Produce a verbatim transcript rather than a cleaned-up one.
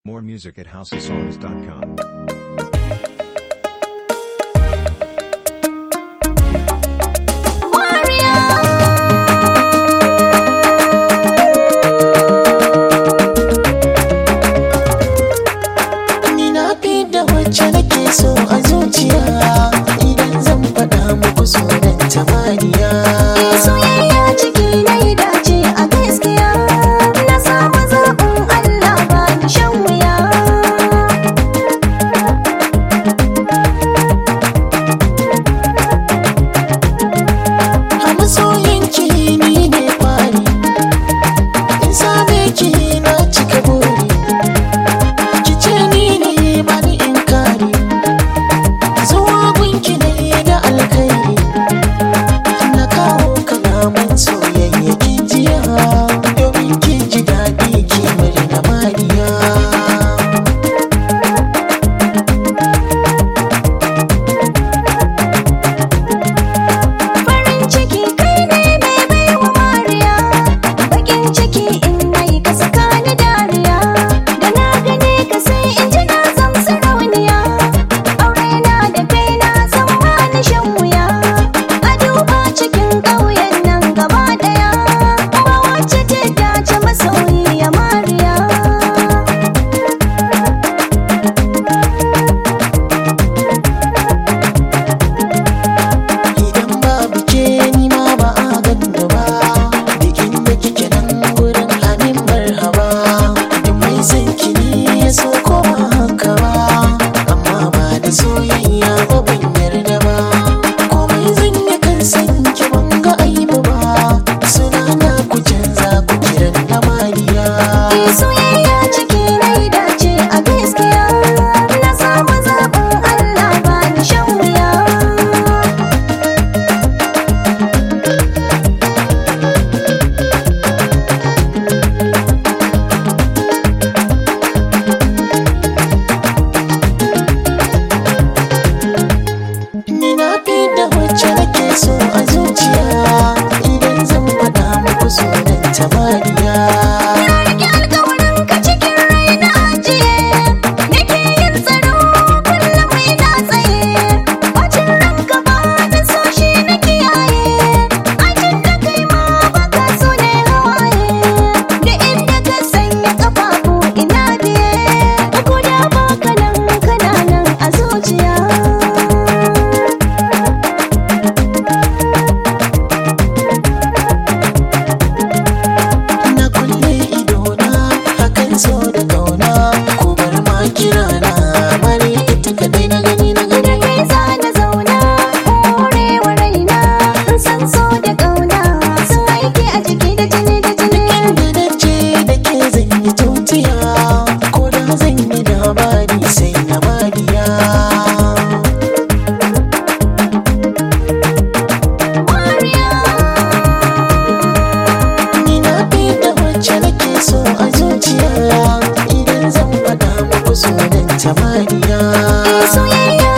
More music at house of songs dot com. Ni na fi da wacce nake so a zuciya, idan zan faɗa muku sunan ta Mariya. Soyayya ciki na yi dace a gaskiya, na samu zaɓin Allah ba ni shan wuya. A masoyinki ni ne fari, in same ki na cika buri. Ki ce ni ne ba ni in kare, zuwa gunki ne da alkhairi. Na kawo kalaman soyayya ki jiya, domin ki ji daɗi ki murna Mariya. Farin ciki kai ne mai baiwa Mariya, bakin ciki in nayi ka saka ni dariya. Da na gane ka sai in ji na zam sarauniya, aure na da kai na san ba ni shan wuya. A duba cikin ƙauyen nan gaba ɗaya, ba wacce ta dace masoyiya Mariya. Idan babu ke ni ma ba a ganni ba, bikin da kike nan gurin amin marhaba. Duk mai son ki ne ya so ko ba haka ba, amma ba da soyayya ba ban yarda ba. Komai zan yi kan san ki ban ga aibu ba, sunana ku canza ku kiran na Mariya. Soyayya ciki na yi dace a gaskiya, na samu zaɓin Allah ba ni shan wuya. Ni na fi da wacce nake so a zuciya, idan zan faɗa muku sunan ta Mariya. Na rike alƙawarin ka cikin rai na ajiye, nake yin tsaro kullum ina tsaye. Bacin ranka ba na so shi na kiyaye, ajin da kai ma ba ka so ne hawaye. Da inda ka sanya ƙafafu ina biye, ko da ba ka nan kana nan a zuciya. Na kulle idona hakan so da kauna, ku bar ma kirana Mari ita kadai na gani na Da gani. kai za na zauna, horewa raina, in san so da ƙauna, sun aiki a jiki da jini da jini. Inda na je da ke zan yi tutiya, ko da zan yi labari sai na Mariya. Mariya, Ni na fi da wacce nake so a zuciya, idan zan faɗa muku sunan ta Mariya. soyayya